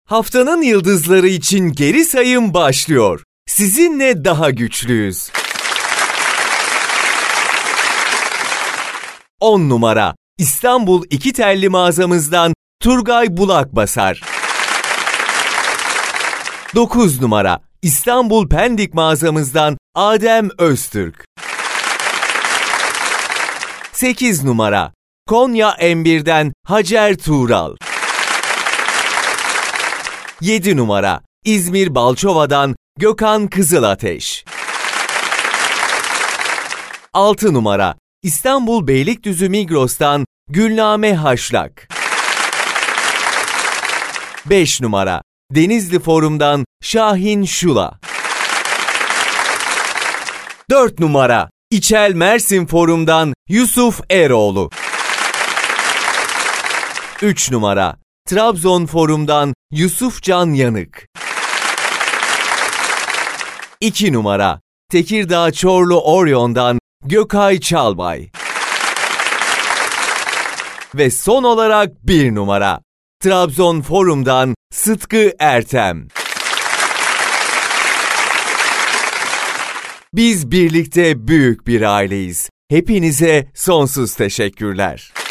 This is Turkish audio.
Haftanın yıldızları için geri sayım başlıyor. Sizinle daha güçlüyüz. 10 numara İstanbul İkitelli mağazamızdan Turgay Bulakbasar. 9 numara İstanbul Pendik mağazamızdan Adem Öztürk. 8 numara Konya M1'den Hacer Tuğral. 7 numara İzmir Balçova'dan Gökhan Kızılateş. 6 numara İstanbul Beylikdüzü Migros'tan Gülname Haşlak. 5 numara Denizli Forum'dan Şahin Şula. 4 numara İçel Mersin Forum'dan Yusuf Eroğlu. 3 numara Trabzon Forum'dan Yusuf Can Yanık. 2 numara Tekirdağ Çorlu Orion'dan Gökay Çalbay. Ve son olarak 1 numara Trabzon Forum'dan Sıtkı Ertem. Biz birlikte büyük bir aileyiz. Hepinize sonsuz teşekkürler.